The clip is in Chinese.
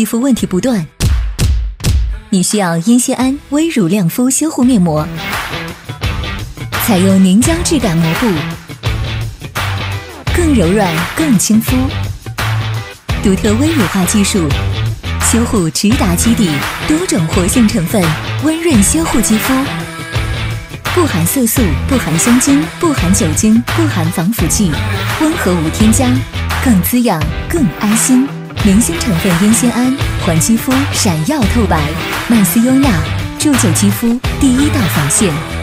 肌肤问题不断，你需要英酰胺微乳亮肤修护面膜，采用凝胶质感膜布，更柔软更亲肤，独特微乳化技术，修护直达基底，多种活性成分，温润修护肌肤，不含色素，不含香精，不含酒精，不含防腐剂，温和无添加，更滋养更安心。明星成分烟酰胺，还肌肤闪耀透白，曼斯优娜铸就肌肤第一道防线。